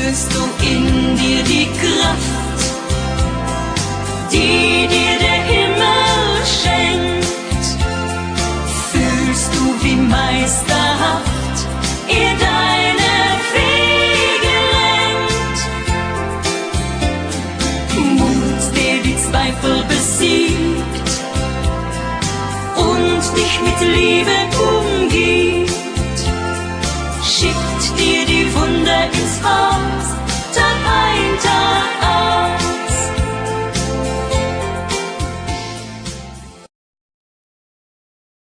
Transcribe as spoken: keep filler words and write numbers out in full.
Spürst du in dir die Kraft, die dir der Himmel schenkt? Fühlst du, wie meisterhaft er deine Wege lenkt? Mut, der die Zweifel besiegt und dich mit Liebe umgibt, schickt dir die Wunder ins Haus.